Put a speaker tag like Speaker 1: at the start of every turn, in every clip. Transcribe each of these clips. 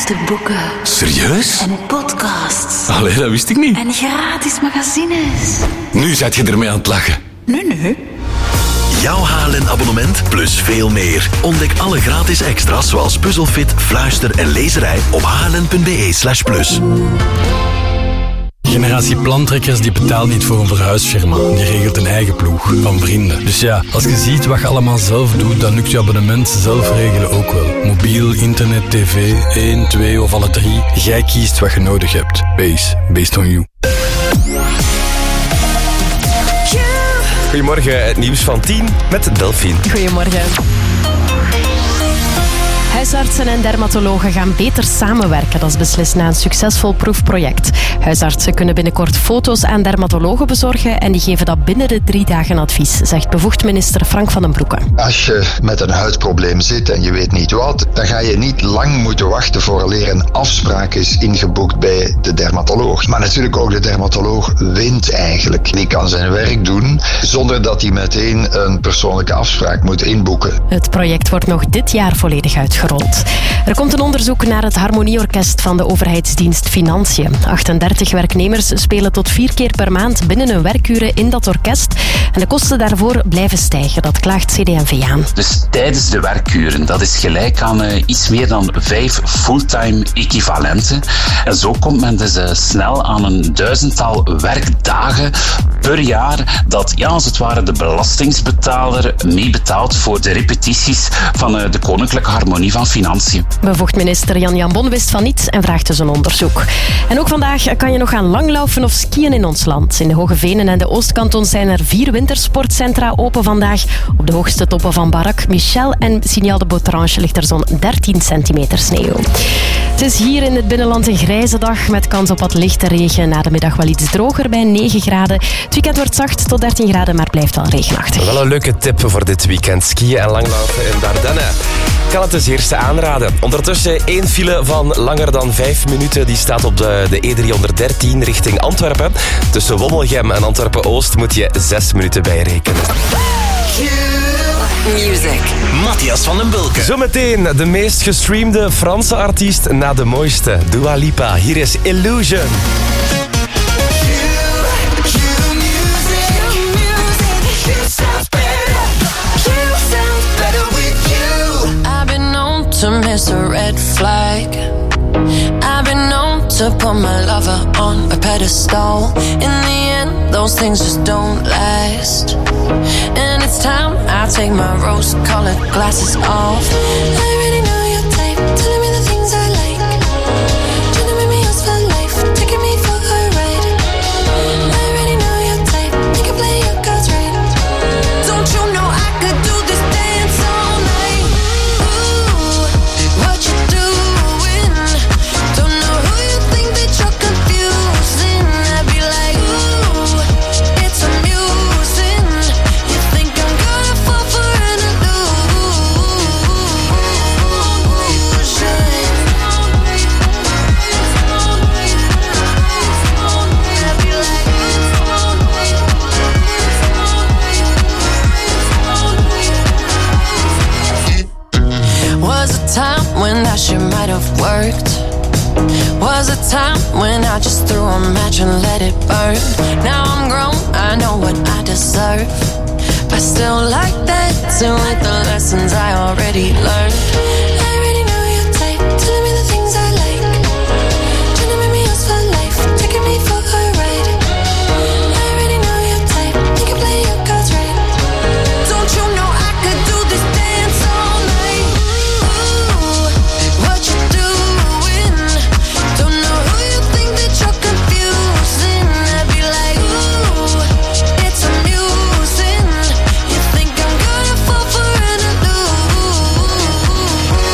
Speaker 1: de boeken.
Speaker 2: Serieus?
Speaker 1: En podcasts.
Speaker 2: Allee, dat wist ik niet.
Speaker 1: En gratis magazines.
Speaker 2: Nu zet je ermee aan het lachen.
Speaker 1: Nee.
Speaker 3: Jouw HLN-abonnement plus veel meer. Ontdek alle gratis extra's zoals Puzzelfit, Fluister en Lezerij op hln.be/plus.
Speaker 4: Generatie plantrekkers die betaalt niet voor een verhuisfirma. Die regelt een eigen ploeg van vrienden. Dus ja, als je ziet wat je allemaal zelf doet, dan lukt je abonnement zelf regelen ook wel. Mobiel, internet, tv, 1, 2 of alle 3. Jij kiest wat je nodig hebt. Based on you.
Speaker 5: Goedemorgen, het nieuws van 10 met Delphine.
Speaker 6: Goedemorgen. Huisartsen en dermatologen gaan beter samenwerken. Dat is beslist na een succesvol proefproject. Huisartsen kunnen binnenkort foto's aan dermatologen bezorgen en die geven dat binnen de 3 dagen advies, zegt bevoegd minister Frank van den Broeke.
Speaker 7: Als je met een huidprobleem zit en je weet niet wat, dan ga je niet lang moeten wachten vooraleer een afspraak is ingeboekt bij de dermatoloog. Maar natuurlijk ook de dermatoloog wint eigenlijk. Die kan zijn werk doen zonder dat hij meteen een persoonlijke afspraak moet inboeken.
Speaker 6: Het project wordt nog dit jaar volledig uitgerold. Er komt een onderzoek naar het harmonieorkest van de overheidsdienst Financiën. 38 werknemers spelen tot 4 keer per maand binnen hun werkuren in dat orkest. En de kosten daarvoor blijven stijgen. Dat klaagt CD&V aan.
Speaker 8: Dus tijdens de werkuren, dat is gelijk aan iets meer dan 5 fulltime equivalenten. En zo komt men dus snel aan een 1000-tal werkdagen per jaar dat, ja, als het ware de belastingsbetaler meebetaalt voor de repetities van de Koninklijke Harmonie van Financiën.
Speaker 6: Bevoegd minister Jan Jambon wist van niets en vraagt dus een onderzoek. En ook vandaag kan je nog gaan langlaufen of skiën in ons land. In de Hoge Venen en de Oostkantons zijn er 4 wintersportcentra open vandaag. Op de hoogste toppen van Barak, Michel en Signal de Botrange ligt er zo'n 13 centimeter sneeuw. Het is hier in het binnenland een grijze dag met kans op wat lichte regen. Na de middag wel iets droger bij 9 graden. Het weekend wordt zacht tot 13 graden, maar blijft wel regenachtig.
Speaker 5: Wel een leuke tip voor dit weekend. Skiën en langlaufen in Dardenne. Kan het als eerste aanraden. Ondertussen 1 file van langer dan 5 minuten. Die staat op de E313 richting Antwerpen. Tussen Wommelgem en Antwerpen-Oost moet je 6 minuten bijrekenen.
Speaker 3: Music. Matthias van den Bulke.
Speaker 5: Zometeen de meest gestreamde Franse artiest na de mooiste, Dua Lipa. Hier is Illusion.
Speaker 9: To miss a red flag. I've been known to put my lover on a pedestal. In the end, those things just don't last. And it's time I take my rose-colored glasses off. I already know your type, telling me the things I like. Trying to make me yours for life, taking me for a ride. I already know your type, you can play your cards right. Don't you know I could do this dance all night? What you doing? Don't know who you think that you're confusing. I'd be like, ooh, it's amusing. You think I'm gonna fall for an illusion? I'd be like, was a time when that shit might have worked. Was a time when I just threw a match and let it burn. Now I'm grown, I know what I deserve. I still like dancing with the lessons I already learned. I already know your type, telling me the things I like. Trying to make me yours for life, taking me for a ride. I already know your type, you can play your cards right. Don't you know I could do this dance all night? Ooh, what you doing? Don't know who you think that you're confusing. I'd be like, ooh, it's amusing. You think I'm gonna fall for an illusion?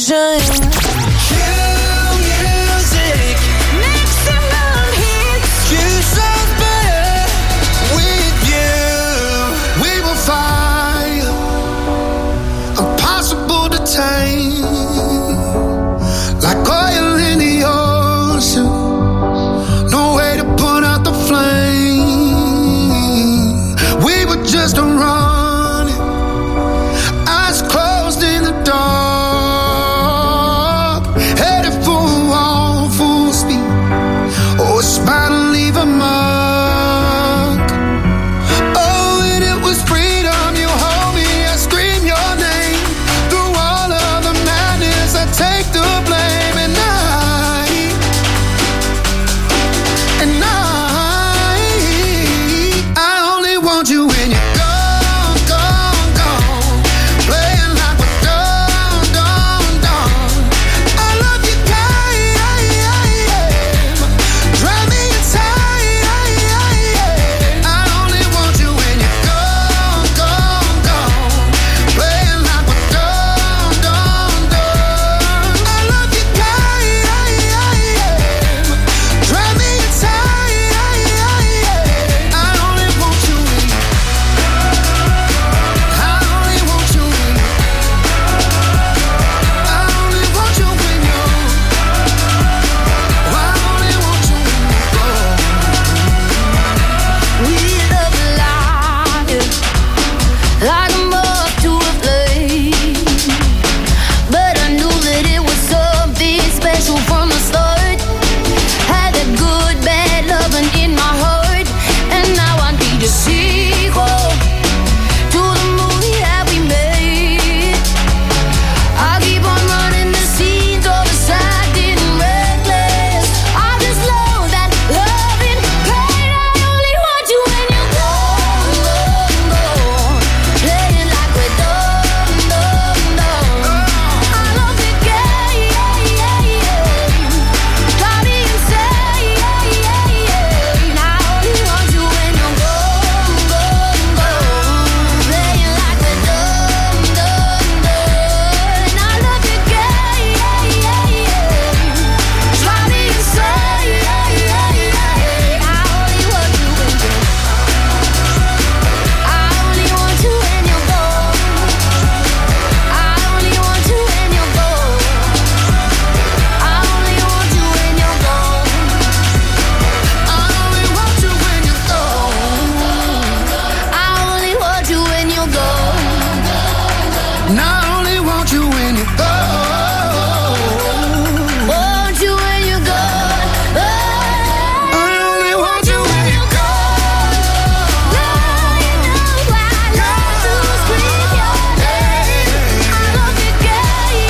Speaker 9: illusion. Cue music, maximum hits. You sound better with you. We will find impossible to tame, like oil in the ocean. No way to put out the flame. We were just running, eyes closed in the dark, headed for a wall full speed. Oh, it's about to leave a mark. Oh, and it was freedom. You hold me, I scream your name. Through all of the madness, I take the blame. And I only want you when you're gone, gone, gone. Playing like we're done, done, done. I love you, drive me insane. I only want you when you're gone, gone, gone. Playing like we're done, done, done. I love you, drive me insane. I only want you in. I only want you in. I only want you when you're. I only want you when you're gone. We love life like a moth to a flame, but I knew that it was something special from the start. Had a good, bad loving in my heart, and now I need a sequel to the movie that we made. I keep on running the scenes of the sad and reckless. I just know that loving pain. I only want you when you're gone, gone, gone. Playing like we're done, done, done. I love the game, drive me insane. I only want you when you're gone, gone, gone. Playing like we're done, done, done. I love the game, drive me insane. I only want you when you're. I only want you when you're gone. I only want you when you're gone. I only want you when you're gone. I only want you when you're gone. I only want you when you're gone. And I only want you when you're gone. Want you when you're gone. I only want you when you're gone. You know I love to scream your name. I love the game.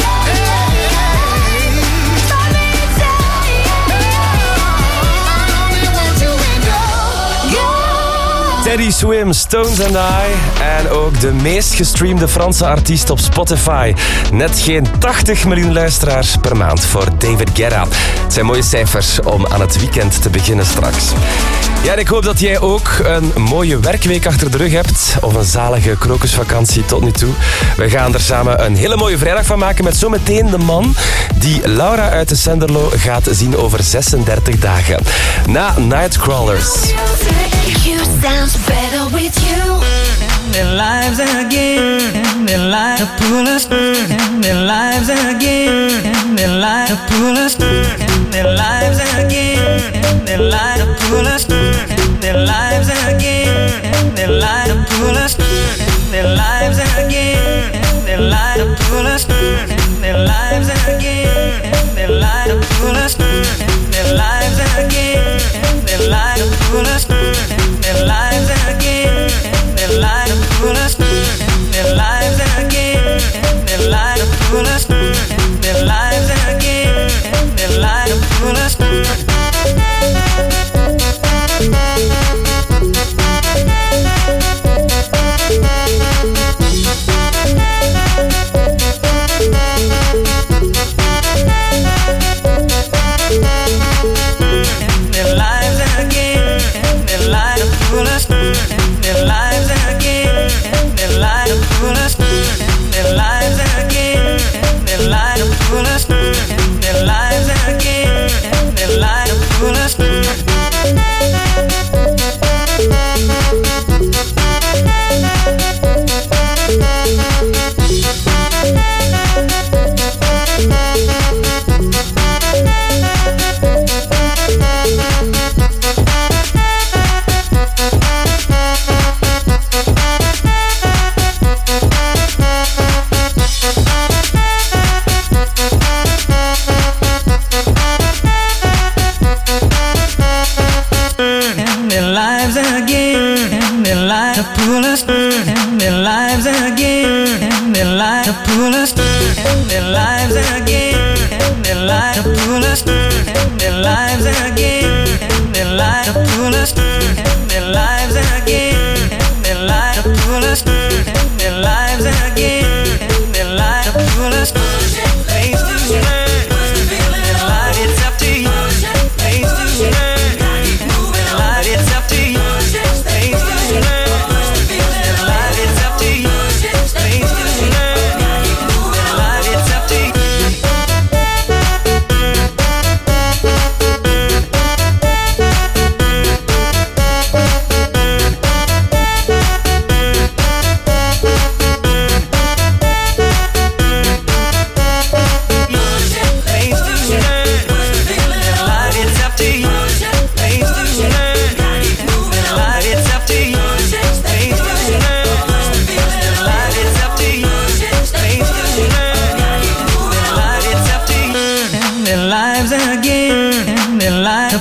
Speaker 9: Drive me insane. I only want you when you're gone.
Speaker 5: Teddy Swim, Stones and I. En ook de meest gestreamde Franse artiest op Spotify. Net geen 80 miljoen luisteraars per maand voor David Guetta. Het zijn mooie cijfers om aan het weekend te beginnen straks. Ja, en ik hoop dat jij ook een mooie werkweek achter de rug hebt. Of een zalige krokusvakantie tot nu toe. We gaan er samen een hele mooie vrijdag van maken met zometeen de man die Laura uit de Senderlo gaat zien over 36 dagen. Na Nightcrawlers.
Speaker 1: You sounds better with you.
Speaker 10: Their lives again, their lives to pull us, their lives again, their lives to pull us, their lives again, their lives to pull us, their lives again, their lives to pull us, their lives again, their lives to pull us, their lives again, their lives to pull us, their lives again, their lives to pull us, their lives again, their lives to pull us, their lives again, their lives to pull us, their lives again, their lives to pull us.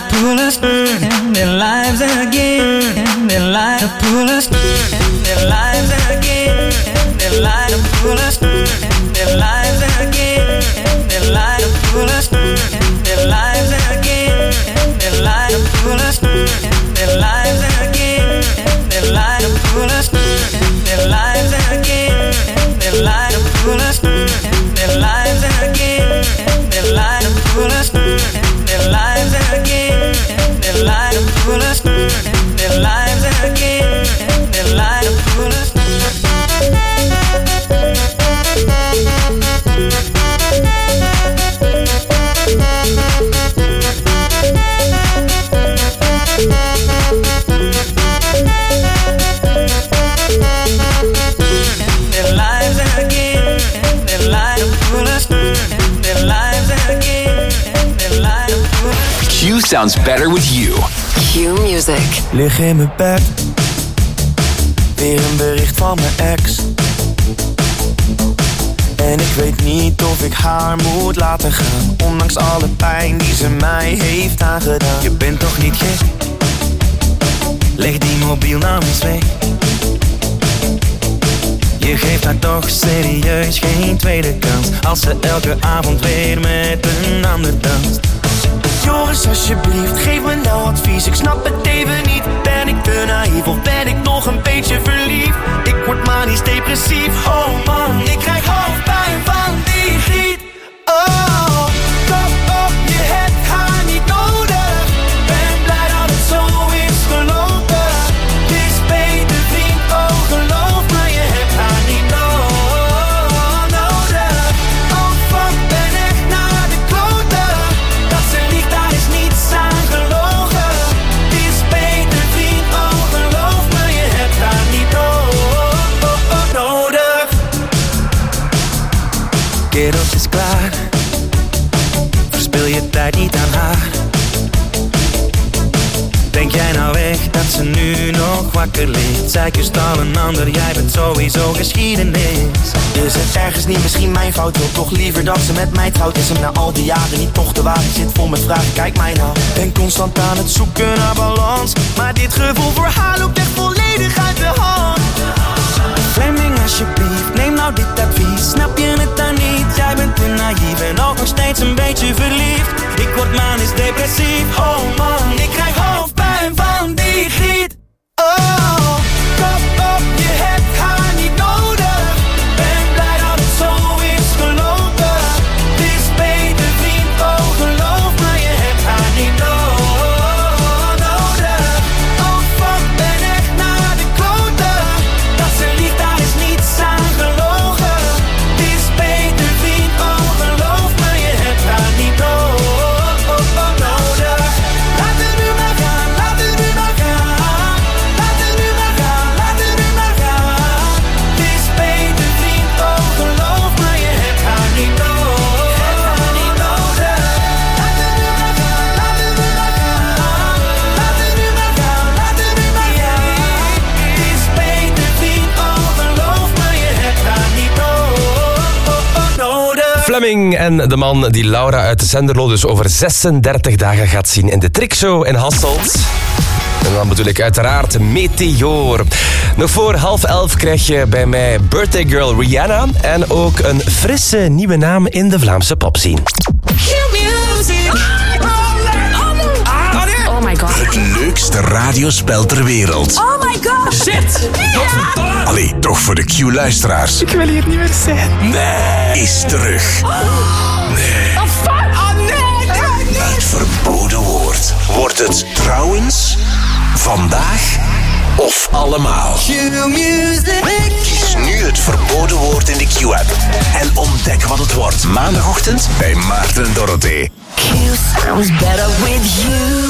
Speaker 10: pull us in their lives again. They lie to pull us in their lives again. They lie to pull us in their lives again. They lie to pull us in their lives again. They lie to pull us in their lives again. They lie to pull us in their lives again. They lie to pull us in their lives again. They lie to pull us in their lives again. They lie to pull us in their lives again. They lie to pull us.
Speaker 2: Q sounds better with you.
Speaker 1: Q Music.
Speaker 11: Lig in mijn bed, weer een bericht van mijn ex. En ik weet niet of ik haar moet laten gaan, ondanks alle pijn die ze mij heeft aangedaan. Je bent toch niet gek? Leg die mobiel nou eens weg. Je geeft haar toch serieus geen tweede kans, als ze elke avond weer met een ander danst. Joris, alsjeblieft, geef me nou advies. Ik snap het even niet. Ben ik te naïef of ben ik nog een beetje verliefd? Ik word manisch depressief. Oh man, ik krijg hoofdpijn van die griet. Oh, kop op, je hebt haar niet nodig. Ben blij dat het zo is gelopen. Het is beter vriend, oh geloof me, je hebt haar niet nodig. Oh fuck, ben echt naar de kloten. Dat ze liegt, daar is niets aan gelogen. Het is beter vriend, oh geloof me, je hebt haar niet nodig. Kerels is klaar, verspil je tijd niet aan haar. Denk jij nou echt dat ze nu nog wakker ligt? Zij kust al een ander, jij bent sowieso geschiedenis. Is het ergens niet misschien mijn fout? Wil toch liever dat ze met mij trouwt? Is hem na al die jaren niet toch de waarheid? Zit vol met vragen, kijk mij nou. Ben constant aan het zoeken naar balans, maar dit gevoel voor haar loopt echt volledig uit de hand. Fleming, alsjeblieft, neem nou dit advies. Snap je het dan niet? Jij bent te naïef en ook nog steeds een beetje verliefd. Ik word manisch depressief. Oh man, ik krijg hoofdpijn van die griet. Oh, kop op, je hebt haar niet nodig. Ben blij dat het zo is gelopen. Het is beter vriend, oh geloof me, je hebt haar niet nodig. Oh fuck, ben echt naar de kloten. Dat ze liegt, daar is niets aan gelogen. Het is beter vriend, oh geloof me, je hebt haar niet nodig. Laat het nu maar gaan, laat het nu maar gaan. Laat het nu maar gaan, laat het nu maar gaan. Het is beter vriend, oh geloof me, je hebt haar niet nodig. Laat het nu maar gaan, laat het nu maar gaan. Laat het nu maar gaan, laat het nu maar gaan. Het is beter vriend, oh geloof me, je hebt haar niet nodig.
Speaker 5: Fleming en de man die Laura uit de Zenderlo dus over 36 dagen gaat zien in de Trickshow in Hasselt. En dan bedoel ik uiteraard Meteor. Nog voor 10:30 krijg je bij mij Birthday Girl Rihanna en ook een frisse nieuwe naam in de Vlaamse popscene.
Speaker 1: Oh my god.
Speaker 3: Het leukste radiospel ter wereld.
Speaker 1: Oh my god.
Speaker 2: Shit!
Speaker 3: Allee, toch voor de Q-luisteraars.
Speaker 2: Ik wil hier niet meer zijn.
Speaker 3: Nee. Is terug. Nee.
Speaker 1: Oh fuck. Oh nee.
Speaker 3: Het verboden woord. Wordt het trouwens, vandaag of allemaal? Kies nu het verboden woord in de Q-app. En ontdek wat het wordt maandagochtend bij Maarten en Dorothee.
Speaker 1: Q sounds better with you.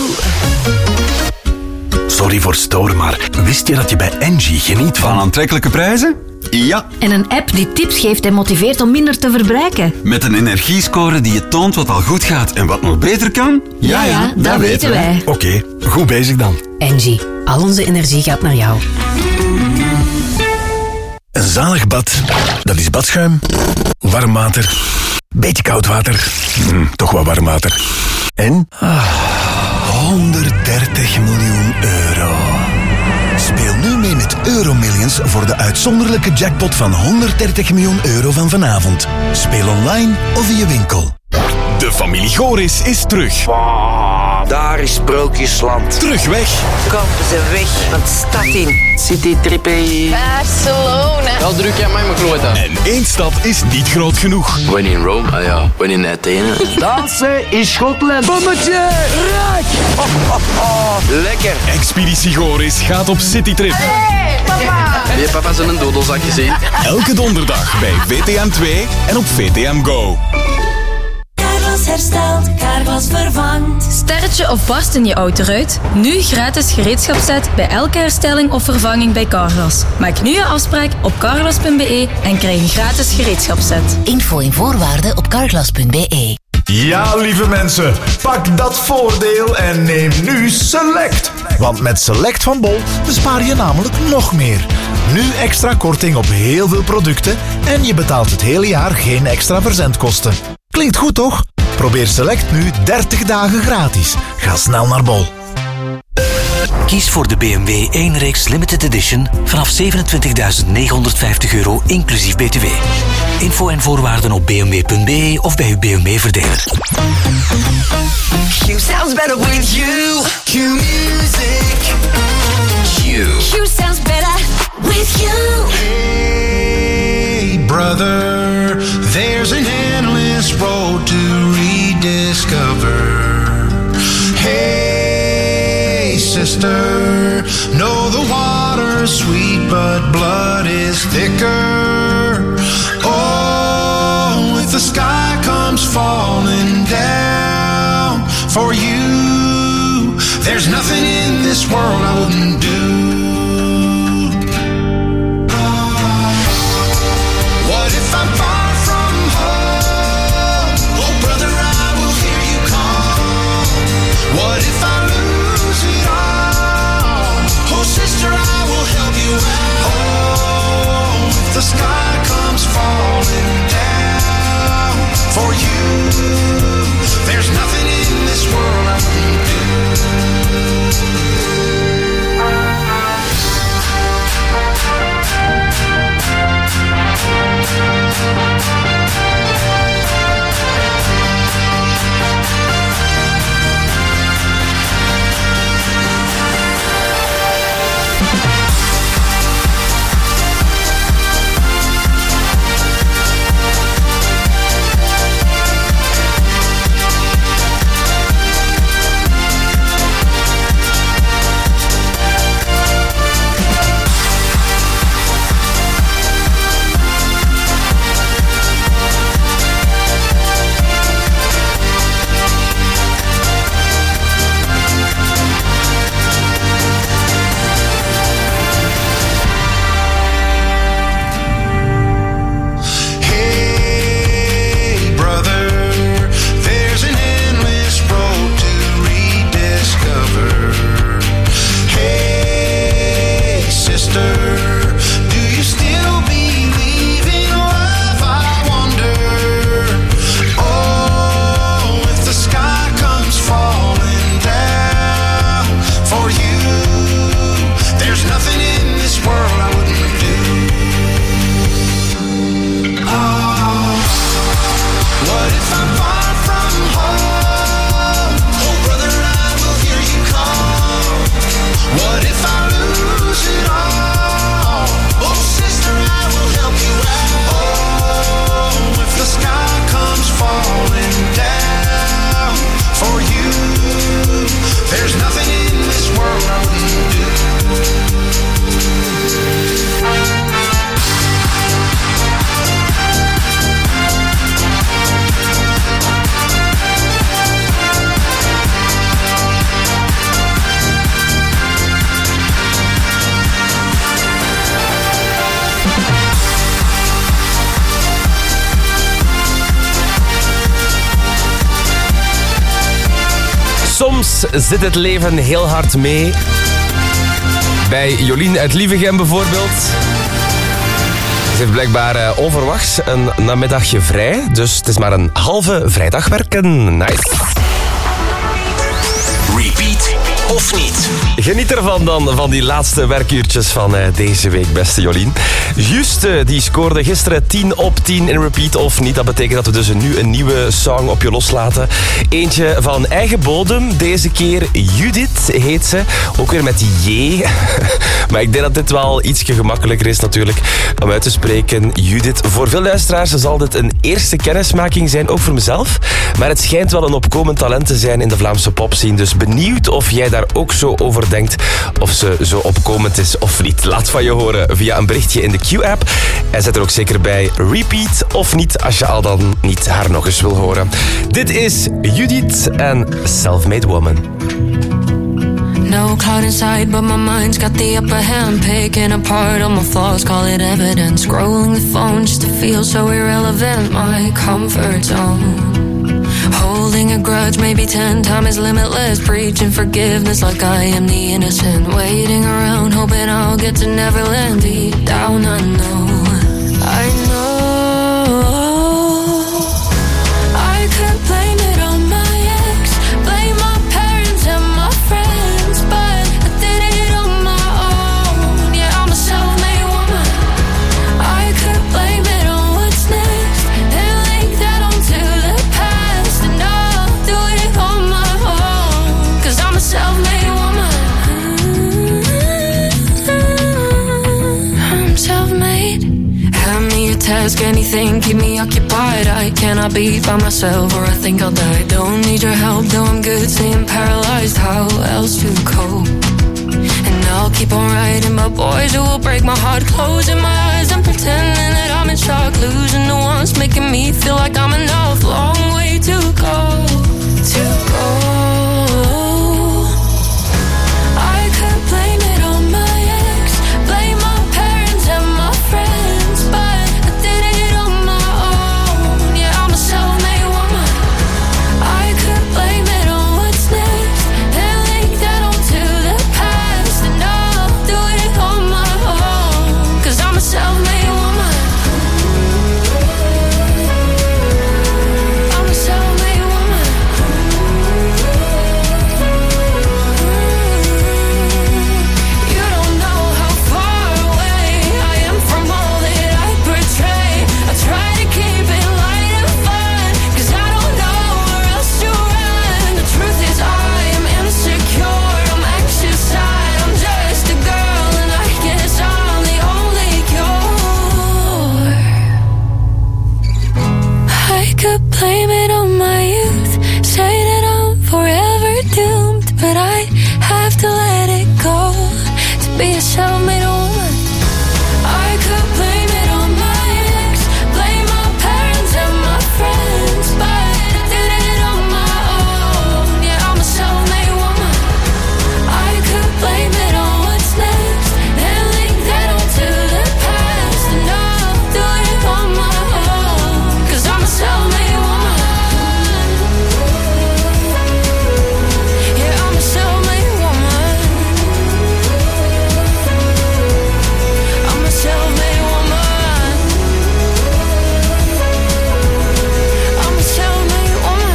Speaker 3: Sorry voor storen, maar wist je dat je bij Engie geniet van
Speaker 12: aantrekkelijke prijzen? Ja.
Speaker 13: En een app die tips geeft en motiveert om minder te verbruiken.
Speaker 12: Met een energiescore die je toont wat al goed gaat en wat nog beter kan?
Speaker 13: Ja, dat weten wij.
Speaker 3: Oké, goed bezig dan.
Speaker 13: Engie, al onze energie gaat naar jou.
Speaker 3: Een zalig bad, dat is badschuim, warm water, beetje koud water, toch wel warm water. En
Speaker 14: 130 miljoen euro. Speel nu mee met Euromillions voor de uitzonderlijke jackpot van 130 miljoen euro van vanavond. Speel online of in je winkel.
Speaker 15: De familie Goris is terug.
Speaker 16: Wow, daar is Sprookjesland.
Speaker 15: Terugweg.
Speaker 16: Kampen ze weg van de stad in. Citytrippen.
Speaker 17: Barcelona.
Speaker 18: Wel druk jij mij mijn kloten.
Speaker 15: En één stad is niet groot genoeg.
Speaker 18: When in Rome, ah ja, when in Athene.
Speaker 16: Dansen in Schotland. Bommetje, raak. Lekker.
Speaker 15: Expeditie Goris gaat op citytrip.
Speaker 17: Hey, papa.
Speaker 18: Heb je papa zijn dodelzak gezien?
Speaker 15: Elke donderdag bij VTM 2 en op VTM Go.
Speaker 19: Carglass herstelt, Carglass vervangt.
Speaker 20: Sterretje of barst in je autoruit? Nu gratis gereedschapsset bij elke herstelling of vervanging bij Carglass. Maak nu je afspraak op carglass.be en krijg een gratis gereedschapsset.
Speaker 21: Info en voorwaarden op carglass.be.
Speaker 22: Ja, lieve mensen, pak dat voordeel en neem nu Select. Want met Select van Bol bespaar je namelijk nog meer. Nu extra korting op heel veel producten en je betaalt het hele jaar geen extra verzendkosten. Klinkt goed, toch? Probeer Select nu 30 dagen gratis. Ga snel naar Bol.
Speaker 23: Kies voor de BMW 1-reeks Limited Edition vanaf €27.950 inclusief BTW. Info en voorwaarden op bmw.be of bij uw BMW-verdeler.
Speaker 3: Q sounds better with you. Q music. Q.
Speaker 1: Q sounds better with you.
Speaker 24: Hey, brother, there's an endless road to rediscover. Hey, sister, know the water's sweet, but blood is thicker. Oh, if the sky comes falling down for you, there's nothing in this world I wouldn't do. What if I'm far from home? Oh, brother, I will hear you call. What if I lose it all? Oh, sister, I will help you out. Oh, if the sky comes falling down for you, there's nothing in this world I wouldn't do.
Speaker 5: Soms zit het leven heel hard mee. Bij Jolien uit Lievegem bijvoorbeeld. Ze heeft blijkbaar onverwachts een namiddagje vrij. Dus het is maar een halve vrijdag werken. Nice.
Speaker 3: Repeat of niet?
Speaker 5: Geniet ervan dan, van die laatste werkuurtjes van deze week, beste Jolien. Juste, die scoorde gisteren 10 op 10 in Repeat of niet. Dat betekent dat we dus nu een nieuwe song op je loslaten. Eentje van eigen bodem. Deze keer Judith heet ze. Ook weer met die J. Maar ik denk dat dit wel ietsje gemakkelijker is natuurlijk om uit te spreken. Judith. Voor veel luisteraars zal dit een eerste kennismaking zijn, ook voor mezelf. Maar het schijnt wel een opkomend talent te zijn in de Vlaamse popscene. Dus benieuwd of jij daar ook zo over denkt. Of ze zo opkomend is of niet. Laat van je horen via een berichtje in de Q-app. En zet er ook zeker bij Repeat of niet, als je al dan niet haar nog eens wil horen. Dit is Judith en Self-Made Woman.
Speaker 9: No cloud inside, but my mind's got the upper hand. Picking apart all my flaws, call it evidence. Scrolling the phone just to feel so irrelevant. My comfort zone. Holding a grudge, maybe 10 times limitless. Preaching forgiveness like I am the innocent. Waiting around, hoping I'll get to Neverland. Deep down, I know. I could blame it on my ex, blame my parents and my friends, but I did it on my own. Yeah, I'm a self-made woman. I could blame it on what's next and link that onto the past, and I'll do it on my own, 'cause I'm a self-made woman. I'm self-made. Hand me a task, anything, keep me occupied. I cannot be by myself or I think I'll die. Don't need your help, though I'm good, staying paralyzed. How else to cope? And I'll keep on writing about boys who will break my heart, closing my eyes and pretending that I'm in shock. Losing the ones making me feel like I'm enough. Long way to go, to go. I could blame it on my ex, blame my parents and my friends, but I did it on my own. Yeah, I'm a self-made woman. I could blame it on what's next and link that onto the past, and I'll do it on my own, 'cause I'm a self-made woman. I'm a self-made woman. You don't know how far away I am from all that I portray. I try to keep it light and fun, 'cause I don't know where else to run. The truth is I am insecure, I'm anxious, I'm just a girl, and I guess I'm the only cure. I could blame it on my youth, say that I'm forever doomed, but I have to let it go to be a self-made woman. I could blame it on my ex, blame my parents and my friends, but I did it on my own. Yeah, I'm a self-made woman. I could blame it on what's next and link that onto the past, and I'll do it on my own, 'cause I'm a self-made woman. Yeah, I'm a self-made woman. I'm a self-made woman. I'm a self-made woman.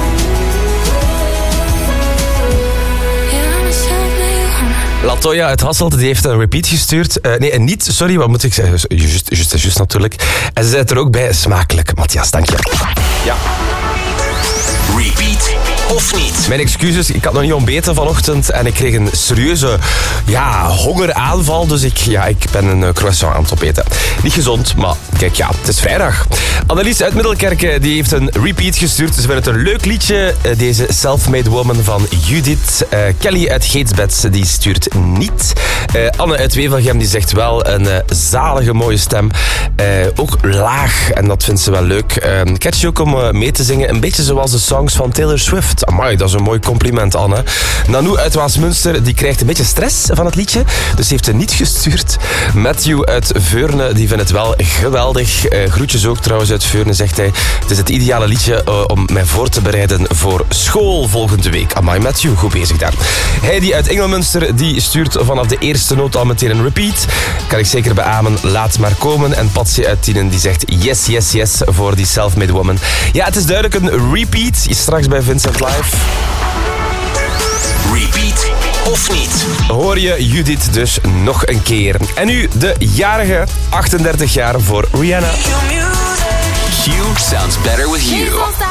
Speaker 9: Yeah, I'm a self-made woman.
Speaker 5: Latoya uit Hasselt, die heeft een repeat gestuurd. Nee, niet, sorry, wat moet ik zeggen? Juist natuurlijk. En ze zei het er ook bij, smakelijk. Matthias, dank je. Ja.
Speaker 3: Repeat of niet?
Speaker 5: Mijn excuses, ik had nog niet ontbeten vanochtend en ik kreeg een serieuze hongeraanval. Dus ik ben een croissant aan het opeten. Niet gezond, maar kijk, het is vrijdag. Annelies uit Middelkerke die heeft een repeat gestuurd. Ze vindt het een leuk liedje, deze Self-Made Woman van Judith. Kelly uit Geetsbed, die stuurt niet. Anne uit Wevelgem die zegt wel een zalige mooie stem. Ook laag en dat vindt ze wel leuk. Catchy ook om mee te zingen. Een beetje zoals de songs van Taylor Swift. Amai, dat is een mooi compliment, Anne. Nanou uit Waasmunster, die krijgt een beetje stress van het liedje. Dus heeft ze niet gestuurd. Matthew uit Veurne, die vindt het wel geweldig. Groetjes ook trouwens uit Veurne, zegt hij. Het is het ideale liedje om mij voor te bereiden voor school volgende week. Amai, Matthew, goed bezig daar. Heidi uit Engelmunster, die stuurt vanaf de eerste noot al meteen een repeat. Kan ik zeker beamen, laat maar komen. En Patsy uit Tienen, die zegt yes, yes, yes voor die Self-Made Woman. Ja, het is duidelijk een repeat. Straks bij Vincent Live.
Speaker 3: Repeat of niet?
Speaker 5: Hoor je Judith dus nog een keer. En nu de jarige 38 jaar voor Rihanna.
Speaker 2: Q sounds better with you.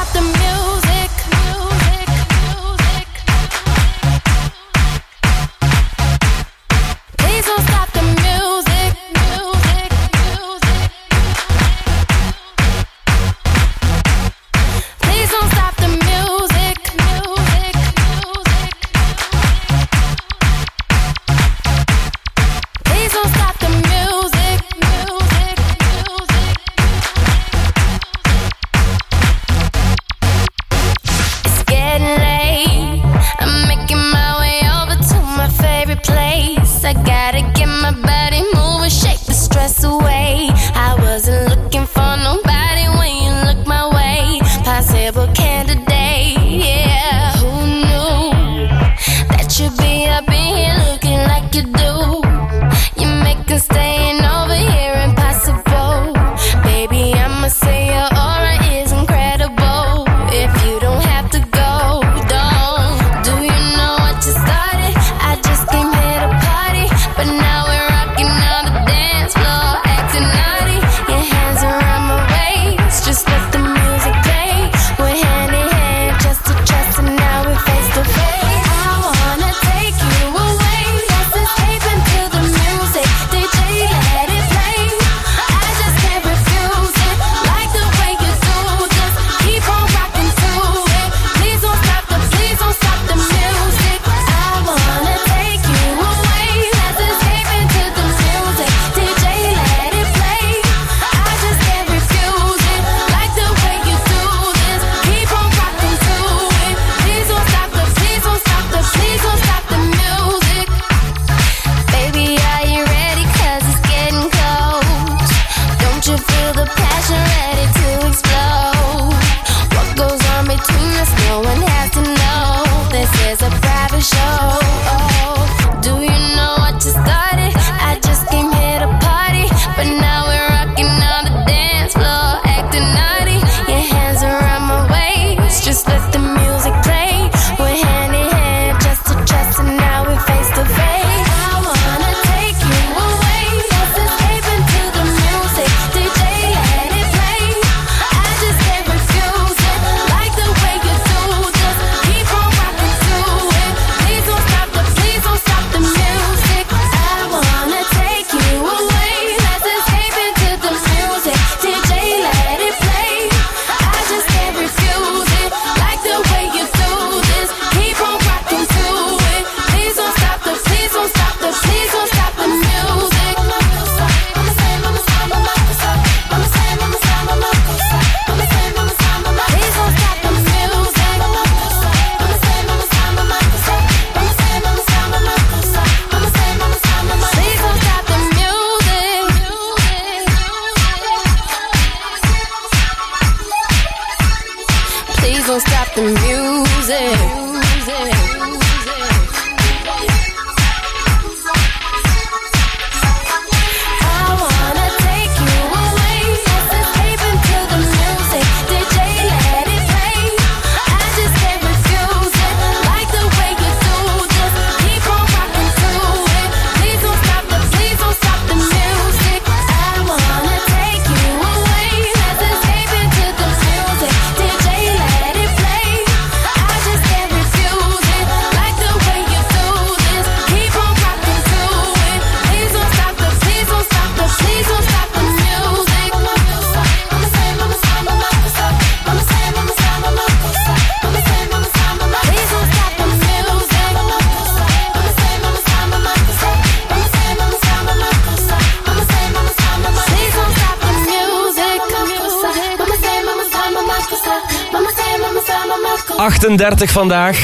Speaker 5: Vandaag.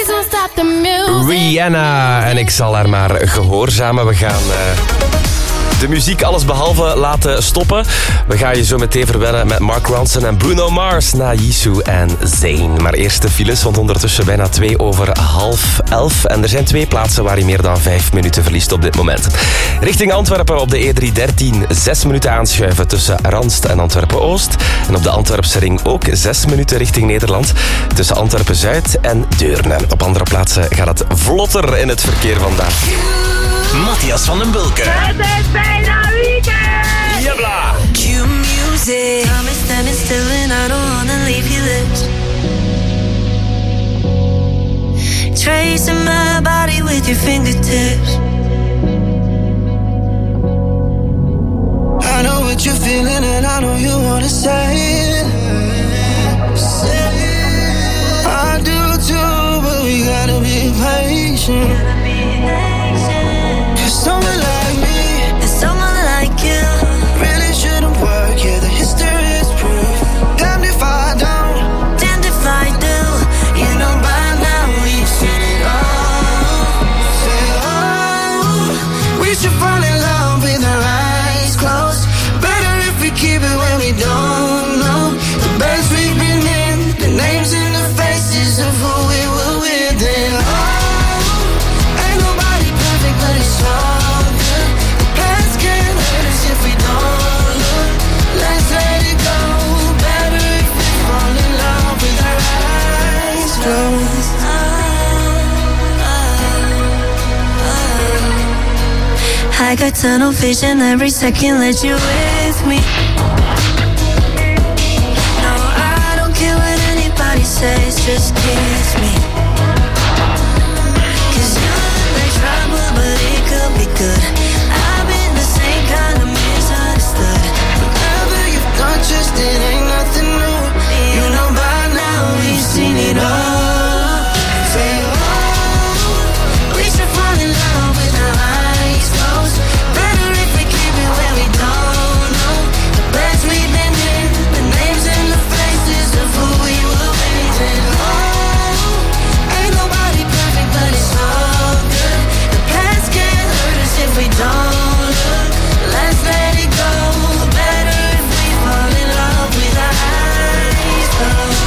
Speaker 5: Rihanna. En ik zal haar maar gehoorzamen. We gaan de muziek alles behalve laten stoppen. We gaan je zo meteen verwennen met Mark Ronson en Bruno Mars na Jisoo en Zayn. Maar eerst de files, want ondertussen bijna 11:02. En er zijn 2 plaatsen waar je meer dan 5 minuten verliest op dit moment. Richting Antwerpen op de E313 6 minuten aanschuiven tussen Randst en Antwerpen-Oost. En op de Antwerpse ring ook 6 minuten richting Nederland tussen Antwerpen-Zuid en Deurne. Op andere plaatsen gaat het vlotter in het verkeer vandaag.
Speaker 3: Matthias van den Bulke.
Speaker 4: Het is bijna weekend!
Speaker 3: Jabla!
Speaker 9: Q-music. Time is standing still and I don't wanna leave your lips. Tracing my body with your fingertips.
Speaker 4: I know what you're feeling and I know you wanna say it. I do too, but we gotta be patient. Cause someone like me
Speaker 9: and someone like you
Speaker 4: really shouldn't work, yeah, the history is proof. Damned if I don't,
Speaker 9: damned if I do. You know by now we've seen it all.
Speaker 4: Say, oh, we should fall in love with our eyes closed. Better if we keep it when we don't know the best we've been in, the names and the faces of who we were with. And oh, ain't nobody perfect, but it's all good. The past can't hurt us if we don't look. Let's let it go. Better if we fall in love with our eyes closed.
Speaker 9: I got tunnel vision every second, let you with me. No, I don't care what anybody says, just kiss me. Cause you look like trouble, but it could be good. I've been the same kind of misunderstood.
Speaker 4: Whatever you've done, just it ain't nothing new. You know by now we've seen it all. Say, oh, we should fall in love with our eyes closed. Better if we keep it where we don't know the best we've been in, the names and the faces of who we were with. And oh, ain't nobody perfect, but it's all good. The past can't hurt us if we don't look. Let's let it go. Better if we fall in love with our eyes closed.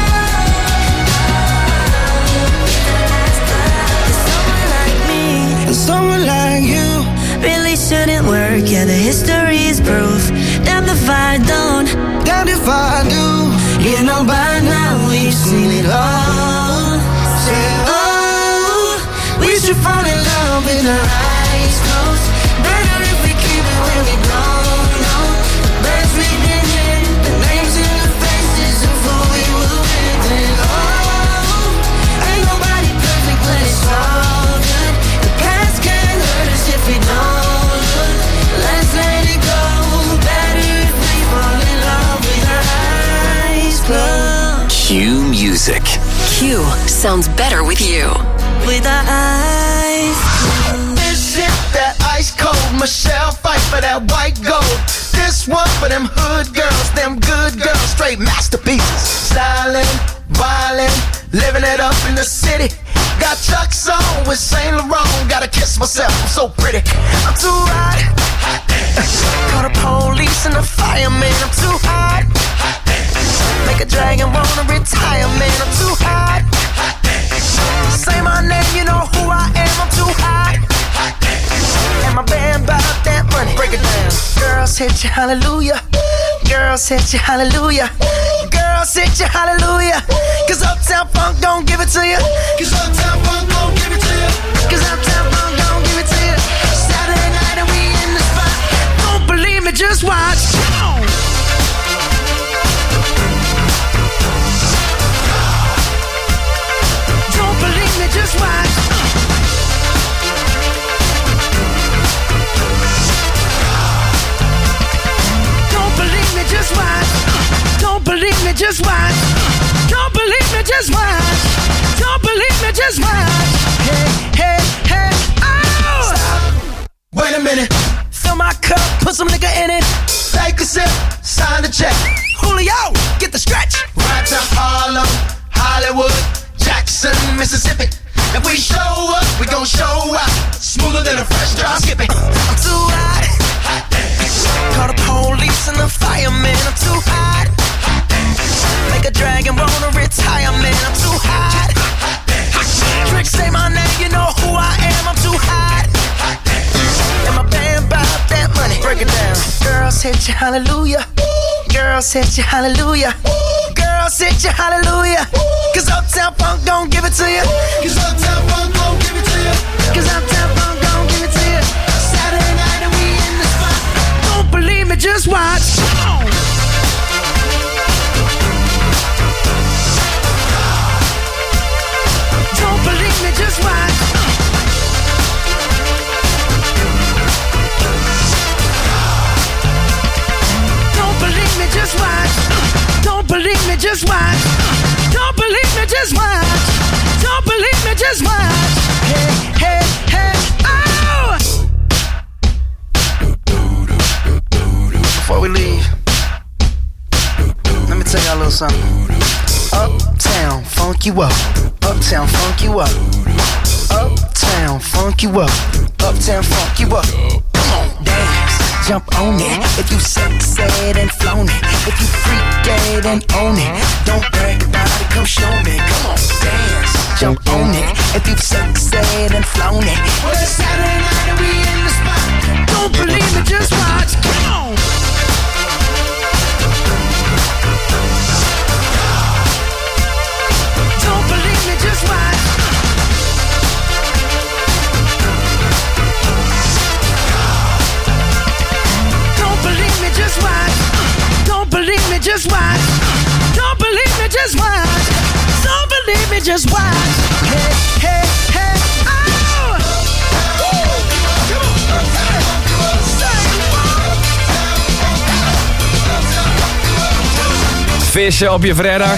Speaker 9: Someone like me
Speaker 4: And someone like you
Speaker 9: really shouldn't work, yeah, the history is proof. Damned if I don't,
Speaker 4: damned if I do. You know by now we've seen it all. Say, oh, we should fall in love with our eyes closed. Better if we keep it where we don't know the best we've been in, the names and the faces of who we were with. And oh, ain't nobody perfect, but it's all good. The past can't hurt us if we don't look. Let's let it go. Better if we fall in love with our eyes closed.
Speaker 3: Q Music.
Speaker 21: Q sounds better with you.
Speaker 9: With our eyes closed.
Speaker 4: This is that ice cold Michelle fight for that white gold. This one for them hood girls, them good girls, straight masterpieces. Styling, violin, living it up in the city. Got Chuck's on with Saint Laurent. Gotta kiss myself, I'm so pretty. I'm too hot. Call the police and the fireman. I'm too hot. Make a dragon wanna retire, man. I'm too hot. Say my name, you know who I am. I'm too hot. And my band bout that money. Break it down. Girls hit you, hallelujah. Girls hit you, hallelujah. Girls hit you, hallelujah. Cause Uptown Funk don't give it to you. Cause Uptown Funk don't give it to you. Cause Uptown Funk don't give it to you. Saturday night and we in the spot. Don't believe me, just watch. Don't believe me, just watch. Don't believe me, just watch. Don't believe me, just watch. Don't believe me, just watch. Don't believe me, just watch. Hey, hey, hey, oh! Stop. Wait a minute. Fill my cup, put some nigga in it. Take a sip, sign the check. Julio, get the stretch. Right to Harlem, Hollywood, Jackson, Mississippi. If we show up, we gon' show out. Smoother than a fresh drop skipping. I'm too hot. retire, man, I'm too hot. Trick, say my name, you know who I am, I'm too hot. And my band bought that money, break it down. Girls hit you, hallelujah. Girls hit you, hallelujah. Girls hit you, hallelujah. Cause Uptown Funk don't give it to you. Cause Uptown Funk don't give it to you. Cause Uptown Funk don't give it to you. Saturday night and we in the spot. Don't believe me, just watch. Come on. Don't believe me, just watch. Don't believe me, just watch. Don't believe me, just watch. Don't believe me, just watch. Don't believe me, just watch. Hey, hey, hey, oh! Before we leave, let me tell y'all a little something. Uptown, funk you up. Uptown, funk you up. Uptown, funk you up. Uptown, funk you up. Come on, dance, jump on it. If you sexed and flown it, if you freaked and own it, don't brag about it, come show me. Come on, dance, jump on it. If you sexed and flown it, well, it's Saturday night and we in the spot. Don't believe me, just watch. Come on. Don't believe me, just watch. Don't believe me, just watch. Don't believe me, just watch. Don't believe me, just watch. Don't believe me, just watch. Hey, hey, hey, oh!
Speaker 5: Feestje op je vrijdag.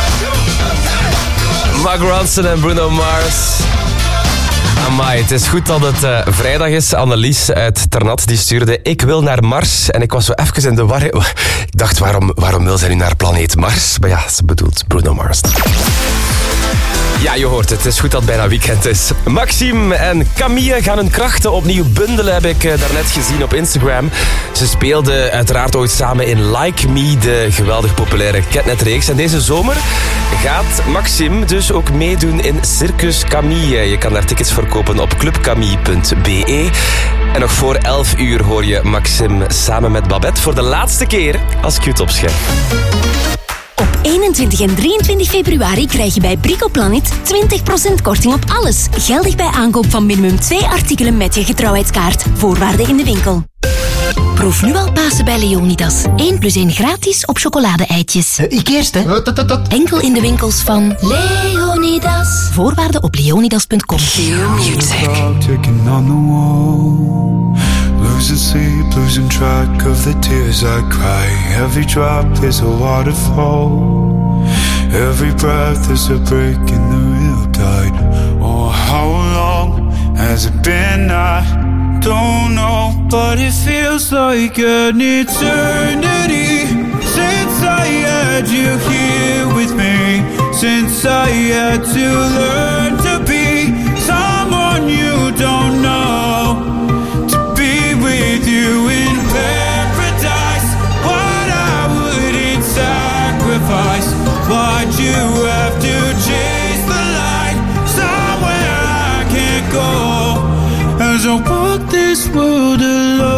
Speaker 5: Mark Ronson en Bruno Mars. Amai, het is goed dat het vrijdag is. Annelies uit Ternat die stuurde: ik wil naar Mars. En ik was zo even in de war. Ik dacht, waarom wil zij nu naar planeet Mars? Maar ja, ze bedoelt Bruno Mars. Ja, je hoort het. Het is goed dat het bijna weekend is. Maxime en Camille gaan hun krachten opnieuw bundelen, heb ik daarnet gezien op Instagram. Ze speelden uiteraard ooit samen in Like Me, de geweldig populaire Catnet-reeks. En deze zomer gaat Maxime dus ook meedoen in Circus Camille. Je kan daar tickets voor kopen op clubcamille.be. En nog voor 11 uur hoor je Maxime samen met Babette voor de laatste keer als Q-Top-schef.
Speaker 6: Op 21 en 23 februari krijg je bij Brico Planet 20% korting op alles. Geldig bij aankoop van minimum 2 artikelen met je getrouwheidskaart. Voorwaarden in de winkel. Proef nu al Pasen bij Leonidas. 1+1 gratis op chocolade-eitjes.
Speaker 4: Ik eerst, hè?
Speaker 6: Enkel in de winkels van Leonidas. Voorwaarden op leonidas.com.
Speaker 7: Losing sleep, losing track of the tears I cry. Every drop is a waterfall. Every breath is a break in the real tide. Oh, how long has it been? I don't know, but it feels like an eternity since I had you here with me. Since I had to learn to be someone you don't know. With you in paradise, what I wouldn't sacrifice. Why'd you have to chase the light somewhere I can't go? As I walk this world alone,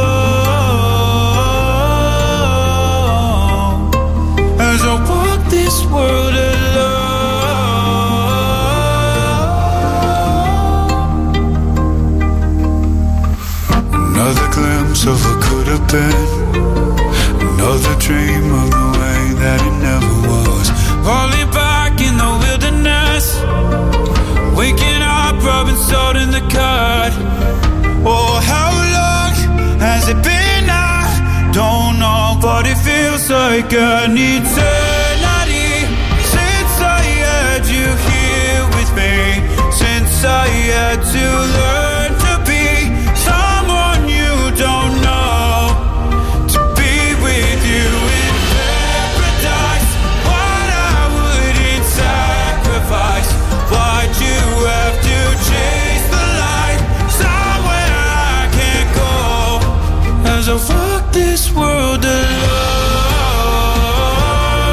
Speaker 7: as I walk this world alone. Another glimpse of what could have been. Another dream of the way that it never was. Falling back in the wilderness. Waking up, rubbing salt in the cut. Oh, how long has it been? I don't know, but it feels like an eternity since I had you here with me. Since I had to learn to be someone you don't know, to be with you in paradise. What I wouldn't sacrifice. Why'd you have to chase the light somewhere I can't go? As I walk this world alone,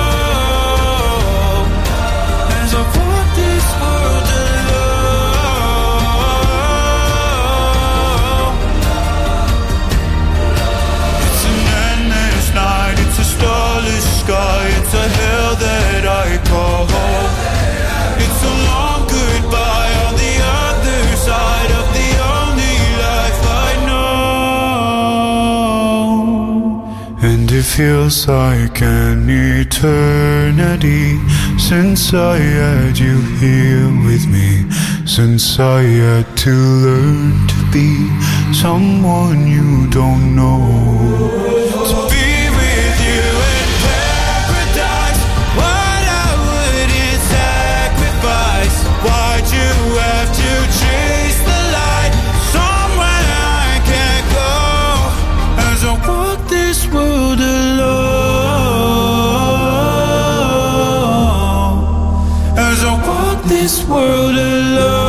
Speaker 7: feels like an eternity since I had you here with me, since I had to learn to be someone you don't know. To be with you in paradise, what I wouldn't sacrifice. Why'd you have to chase the light somewhere I can't go? As I walk this world alone, as I walk this world alone.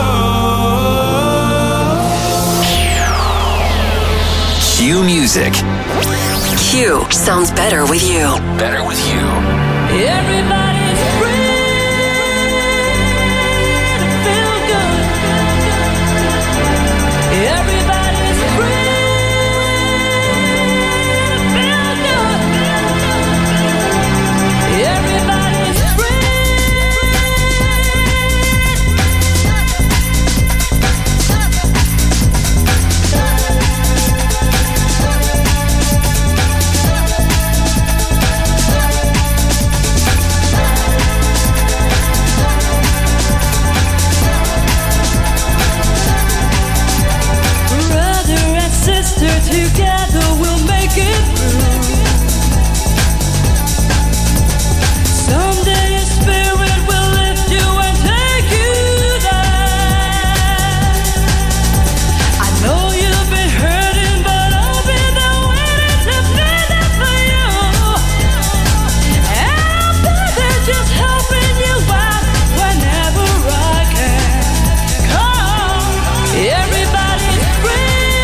Speaker 21: Q Music. Q sounds better with you.
Speaker 2: Better with you.
Speaker 19: Everybody's free to feel good. Everybody's free to feel good. Everybody's together we'll make it through. Someday your spirit will lift you and take you there. I know you've been hurting, but I'll be there waiting to be there for you. And I'll be there just helping you out whenever I can. Come, everybody's free.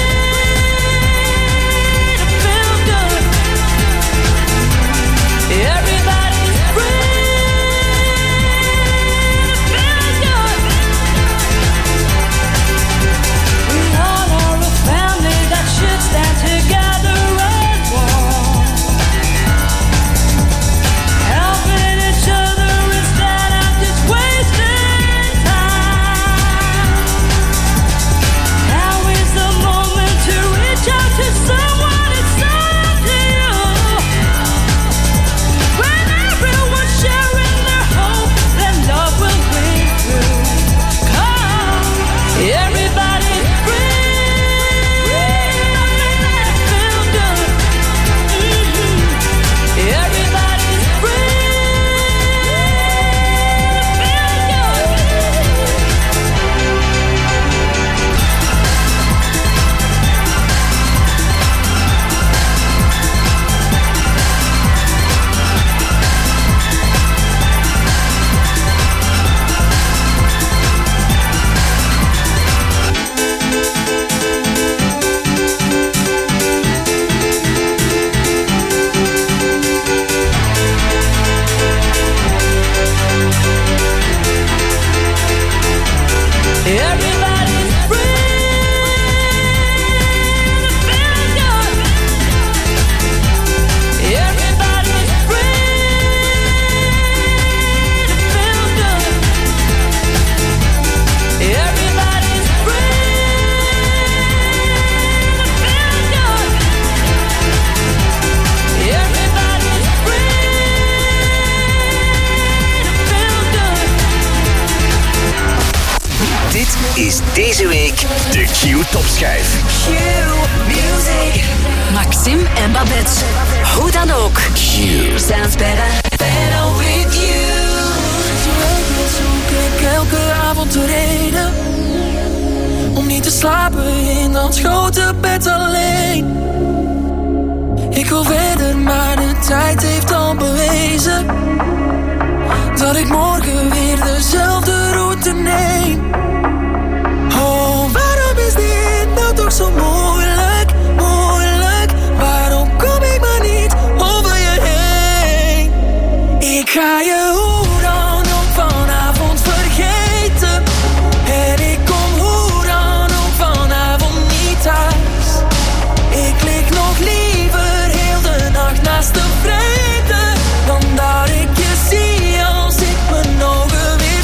Speaker 19: Everybody's free to feel good. We all are a family that should stand together as one, helping each other instead of just wasting time. Now is the moment to reach out to someone. It's up to you. When everyone's sharing their hope, then love will win through. Come, everybody's free to feel good. Everybody's free to feel good. Everybody's free to feel good. Everybody's free to feel good. Everybody's free to feel good. Everybody's free to feel good.
Speaker 3: Dit is deze week de Q-topschijf.
Speaker 21: Q Music. Maxim en Babette. Hoe dan ook. Q sounds better. Better with you.
Speaker 19: Zoek ik elke avond een reden om niet te slapen in dat grote bed alleen. Ik wil verder, maar de tijd heeft al bewezen dat ik morgen weer dezelfde route neem. Oh, waarom is dit nou toch zo moeilijk, moeilijk? Waarom kom ik maar niet over je heen? Ik ga je hoe dan ook vanavond vergeten. En ik kom hoe dan ook vanavond niet thuis. Ik lig nog liever heel de nacht naast de vrede dan dat ik je zie als ik mijn ogen weer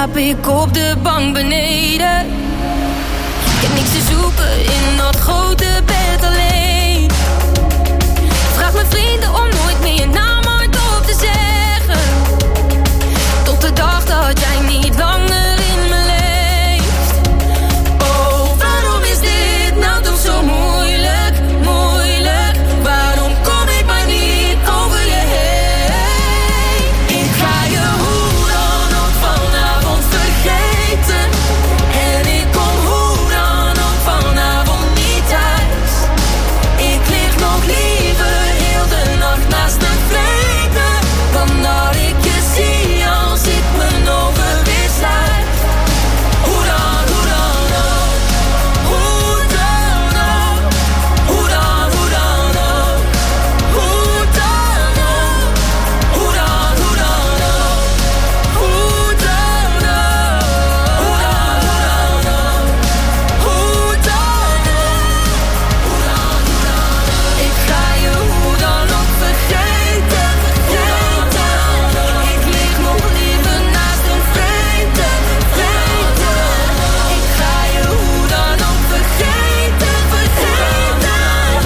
Speaker 20: slaap ik op de bank beneden. Ik heb niks te zoeken in dat grote bed alleen. Vraag mijn vrienden om nooit meer je naam hardop te zeggen. Tot de dag dat jij niet langer in me leeft. Oh, waarom is dit nou toch zo moeilijk, moeilijk? Waarom kom ik maar niet over je heen? Ik ga je hoe dan ook vanavond vergeten. En ik kom hoe dan ook vanavond niet thuis. Ik lig nog liever heel de nacht naast een vrede, dan dat ik je zie als ik mijn ogen weer sluit. Hoe dan ook, hoe dan ook, hoe dan ook, hoe dan ook, hoe dan ook, hoe dan ook, hoe dan ook, hoe dan ook, hoe dan ook. Ik ga je hoe dan ook vergeten, vergeten. Ik lig nog liever naast een vrede, vrede. Ik ga je hoe dan ook vergeten, vergeten.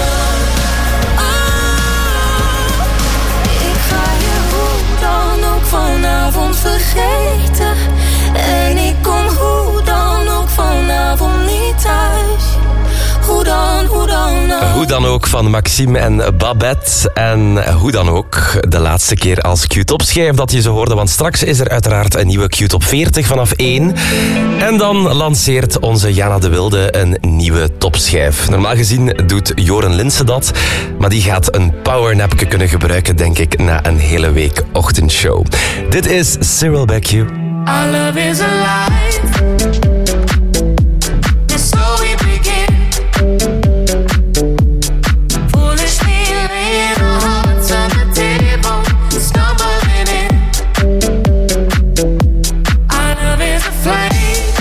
Speaker 20: Ik ga je hoe dan ook vanavond vergeten. En ik kom hoe dan ook vanavond niet thuis. Hoe dan ook.
Speaker 5: Hoe dan ook van Maxime en Babette. En hoe dan ook, de laatste keer als Q-top-schijf dat je ze hoorde. Want straks is er uiteraard een nieuwe Q-top 40 vanaf 1. En dan lanceert onze Jana de Wilde een nieuwe topschijf. Normaal gezien doet Joren Linse dat. Maar die gaat een powernapje kunnen gebruiken, denk ik, na een hele week ochtendshow. Dit is Cyril Becue.
Speaker 19: Our love is alive. And so we begin. Foolishly laying our hearts on the table, stumbling in. Our love is a flame,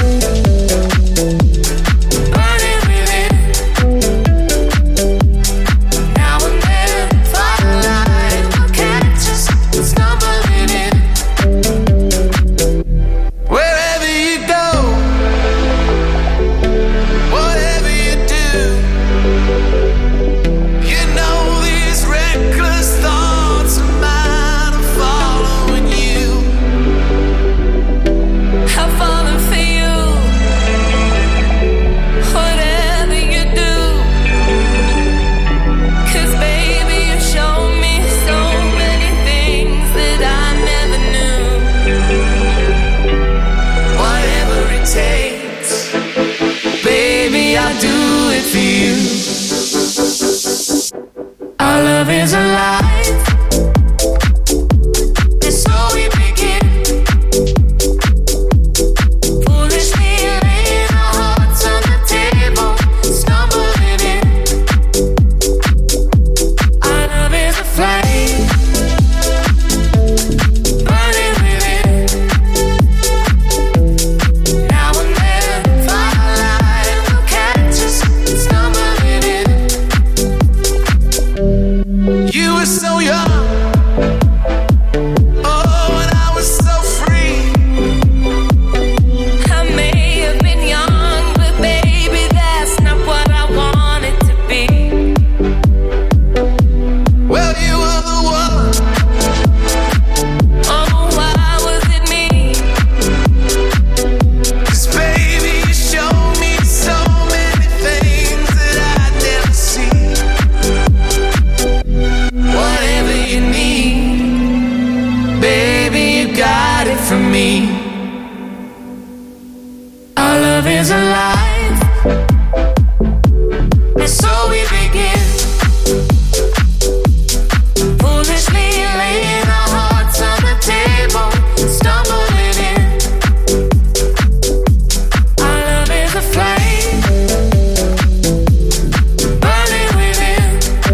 Speaker 19: burning within. Now and then, firelight will catch us, stumbling in.
Speaker 24: Wherever you go, whatever you do, you know these reckless thoughts of mine are following you.
Speaker 20: I've fallen for you. Whatever you do. 'Cause baby, you show me so many things that I never knew.
Speaker 24: Whatever it takes, baby, I'll do it for you.
Speaker 19: Our love is alive. And so we begin. Foolishly laying our hearts on the table, stumbling in. Our love is a flame, burning within. Now and then, firelight will catch us, stumbling in.
Speaker 24: You were so young, oh, and I was so free.
Speaker 20: I may have been young, but baby, that's not what I wanted to be.
Speaker 24: Well, you were the one.
Speaker 20: Oh, why was it me?
Speaker 24: 'Cause baby, you showed me so many things that I'd never seen. Whatever you need, baby, you got it from me.
Speaker 19: Our love is alive. And so we begin. Foolishly laying our hearts on the table, stumbling in. Our love is a flame, burning within.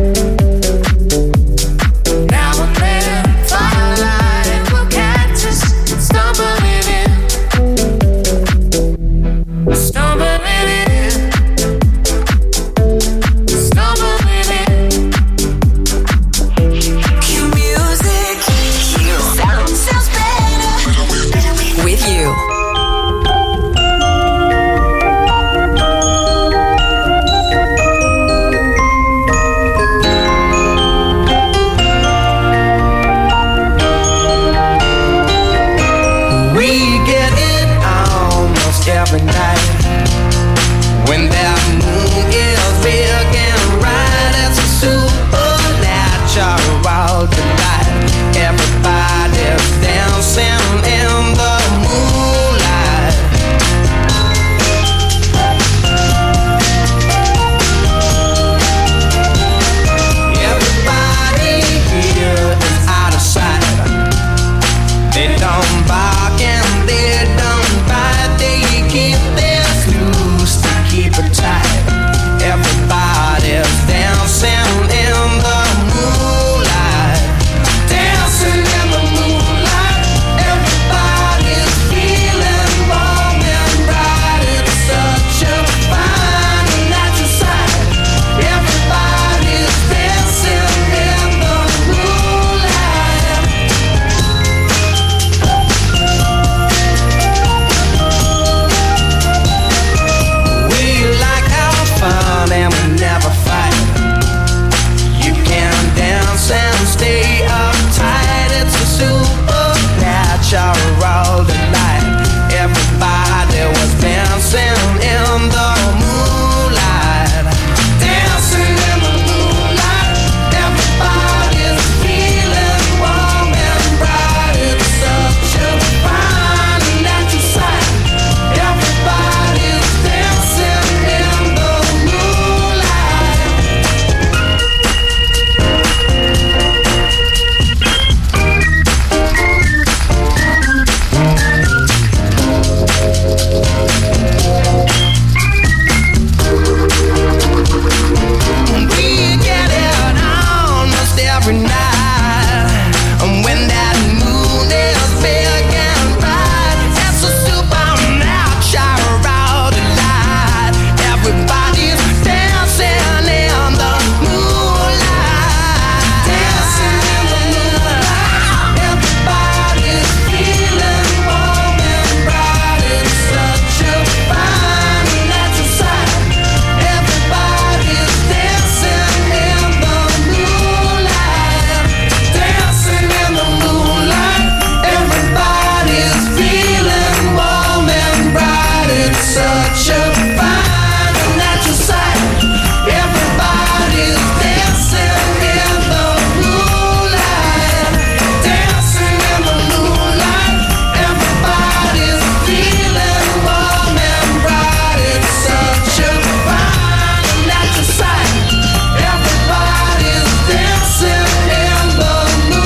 Speaker 19: Now and then, firelight will catch us, stumbling in. Stumbling in.
Speaker 4: light. When that moon is big and bright, it's a supernatural delight. Everybody's dancing in the moonlight. Everybody here is out of sight. They don't bark and they don't bite. They keep their clues to keep it tight. Everybody's dancing in the moonlight. Dancing in the moonlight. Everybody's feeling warm and bright. It's such a fine and natural sight. Everybody's dancing in the moonlight. We like our fun and we never fight. You can dance and stay uptight. It's a supernatural delight. Everybody was dancing in the moonlight. Dancing in the moonlight. Everybody's feeling warm and bright. It's such a fine and natural sight. Everybody's dancing in the moonlight. We get it almost every night. And when that moon is big and bright, it's a supernatural delight. Everybody's dancing in the moonlight. Dancing in the moonlight. Everybody's feeling warm and bright. It's such a fine and natural sight. Everybody's dancing in the moonlight. Dancing in the moonlight. Everybody's feeling warm and bright. It's such a fine and natural sight. Everybody's dancing in the moonlight. Dancing in the moonlight. Everybody's feeling warm and bright. It's such a fine and natural sight. Everybody's dancing in the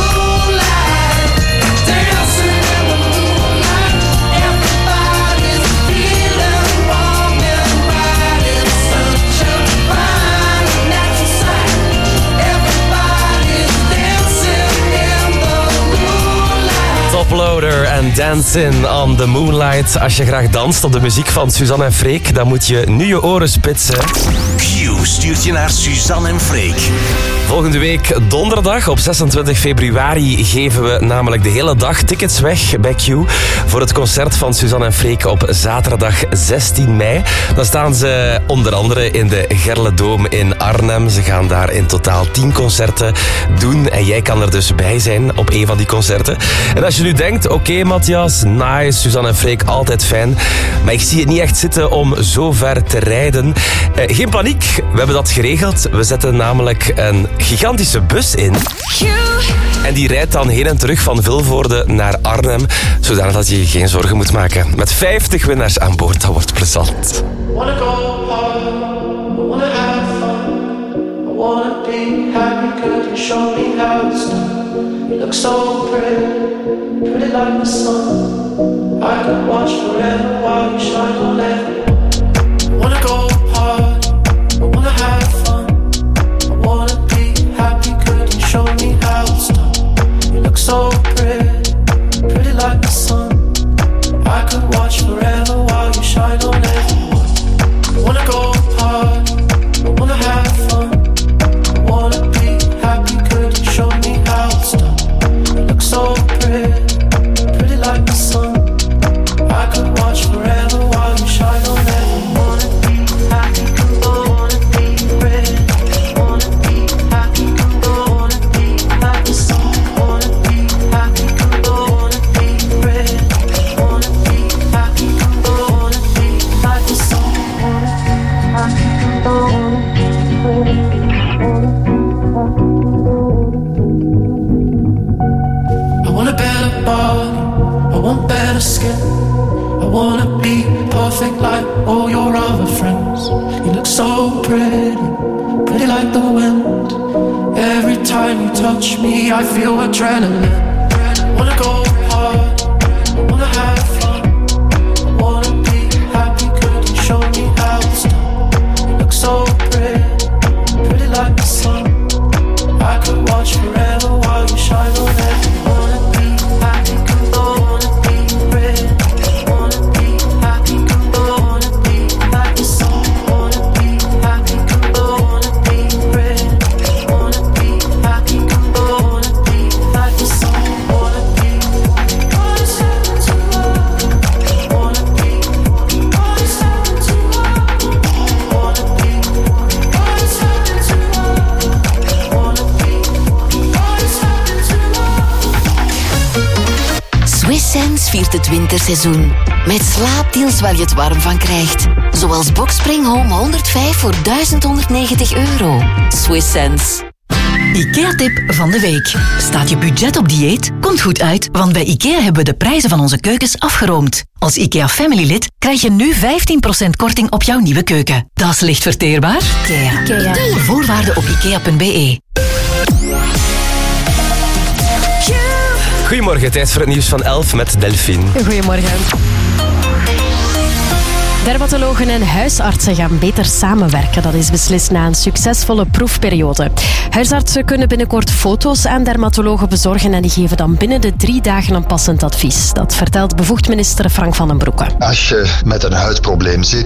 Speaker 4: moonlight. Dancing in the moonlight. Everybody's feeling warm and bright. It's such a fine and natural sight. Everybody's dancing in the moonlight.
Speaker 5: Toploader en Dancing on the Moonlight. Als je graag danst op de muziek van Suzanne en Freek, dan moet je nu je oren spitsen.
Speaker 3: Q stuurt je naar Suzanne en Freek.
Speaker 5: Volgende week donderdag op 26 februari geven we namelijk de hele dag tickets weg bij Q voor het concert van Suzanne en Freek op zaterdag 16 mei. Dan staan ze onder andere in de Gerle-Dome in Arnhem. Ze gaan daar in totaal 10 concerten doen en jij kan er dus bij zijn op een van die concerten. En als je nu denkt, oké, Matthias, nice, Suzanne en Freek, altijd fijn, maar ik zie het niet echt zitten om zo ver te rijden. Geen paniek, we hebben dat geregeld. We zetten namelijk een gigantische bus in. En die rijdt dan heen en terug van Vilvoorde naar Arnhem, zodat je je geen zorgen moet maken. Met 50 winnaars aan boord, dat wordt plezant.
Speaker 19: Wanna go hard, I wanna have fun, I wanna be happy, could you show me how it's done? You look so pretty, pretty like the sun. I could watch forever while you shine on everyone. I wanna go hard, I wanna have fun, I wanna be happy, could you show me how it's done? You look so pretty, pretty like the sun. I could watch forever while you shine on everyone. I wanna go hard, I wanna have fun, I wanna be happy, could you show me how it's done? You look so pretty, pretty like the sun. I could watch forever while perfect like all your other friends. You look so pretty, pretty like the wind. Every time you touch me, I feel adrenaline. Wanna go hard, wanna have fun, wanna be happy. Could you show me how it's done? You look so pretty, pretty like the sun. I could watch forever while you shine on it. Wanna be happy, could I wanna be rich? Wanna be happy, could I wanna be like the sun? Wanna be happy, could I wanna be rich? Wanna be happy, could I wanna be like the sun? Wanna be what is happening to love? Wanna be what is happening to love? Wanna be what is happening to love? Wanna be what is happening to love?
Speaker 21: Swiss Sense viert het winterseizoen. Met slaapdeals waar je het warm van krijgt. Zoals Boxspring Home 105 voor €1190. Swiss Sense.
Speaker 8: IKEA-tip van de week. Staat je budget op dieet? Komt goed uit, want bij IKEA hebben we de prijzen van onze keukens afgeroomd. Als IKEA Family-lid krijg je nu 15% korting op jouw nieuwe keuken. Dat is licht verteerbaar. IKEA. Voorwaarden op ikea.be.
Speaker 5: Goedemorgen, tijd voor het nieuws van 11 met Delphine.
Speaker 10: Goedemorgen. Dermatologen en huisartsen gaan beter samenwerken. Dat is beslist na een succesvolle proefperiode. Huisartsen kunnen binnenkort foto's aan dermatologen bezorgen en die geven dan binnen de 3 dagen een passend advies. Dat vertelt bevoegd minister Frank van den Broeke.
Speaker 11: Als je met een huidprobleem zit,